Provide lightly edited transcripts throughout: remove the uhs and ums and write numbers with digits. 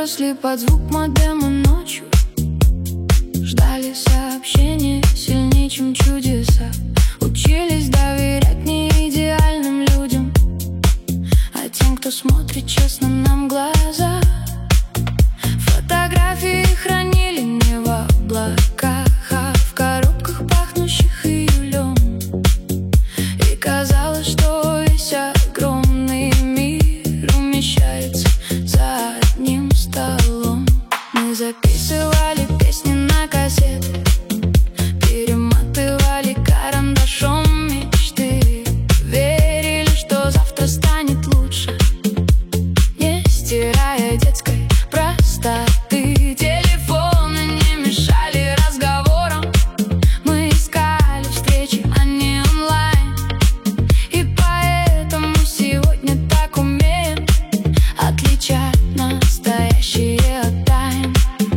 Выросли под звук модема ночью, ждали сообщения сильнее, чем чудеса. Учились доверять не идеальным людям, а тем, кто смотрит честно нам в глаза. Фотографии хранили не в облаках, а в коробках, пахнущих июлем. И казалось, что весь огромный мир умещается за одним столом. Мы записывали песни на кассеты, перематывали карандашом мечты, верили, что завтра станет лучше, не стирая детской простоты. Телефоны не мешали разговорам, мы искали встречи, а не онлайн. И поэтому сегодня так умеем отличать настоящее от тайн.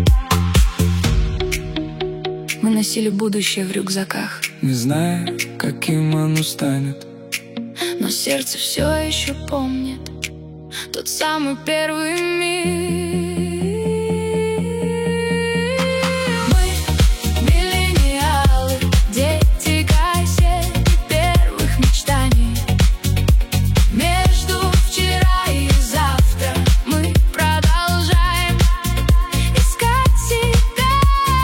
Мы носили будущее в рюкзаках, не зная, каким оно станет, но сердце все еще помнит тот самый первый миг. Мы миллениалы, дети кассет первых мечтаний. Между вчера и завтра мы продолжаем искать себя.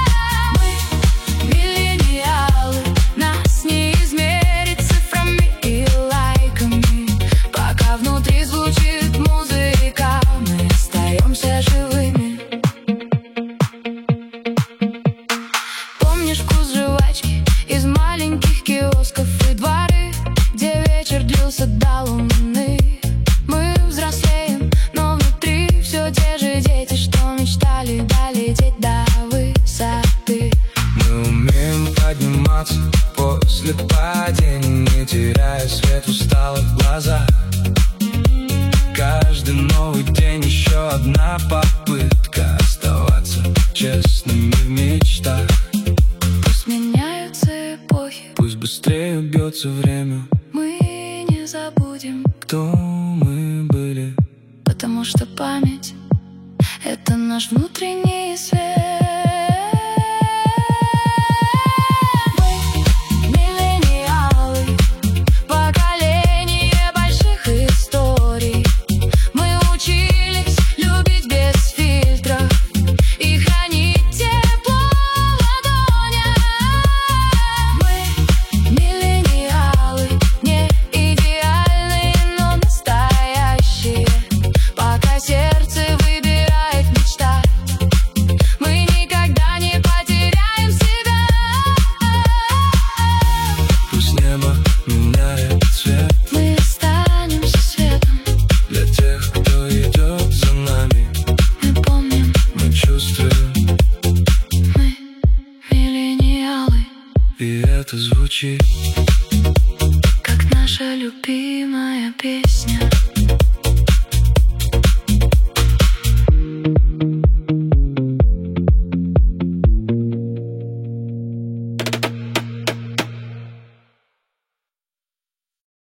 Мы миллениалы, нас не измерить цифрами и лайками. Пока внутри звучит музыка, мы остаемся живыми. Помнишь вкус жвачки из маленьких киосков и дворы, где вечер длился до луны? Мы взрослеем, но внутри все те же дети, что мечтали долететь до высоты. мы умеем подниматься после падения, не теряя свет в усталых глазах. Каждый новый день еще одна попытка оставаться честными в мечтах. Пусть меняются эпохи, Пусть быстрее бьется время, мы не забудем, кто мы были. потому что память — это наш внутренний свет. Мы миллениалы, поколение больших историй. Мы учились любить без фильтров и хранить тепло в ладонях. Мы миллениалы, не идеальные, но настоящие. Пока сердце выбирает мечтать, мы никогда не потеряем себя. Пусть небо меняет цвет Мы останемся светом, для тех, кто идет за нами. мы помним, Мы чувствуем, мы миллениалы, и это звучит как наша любимая песня.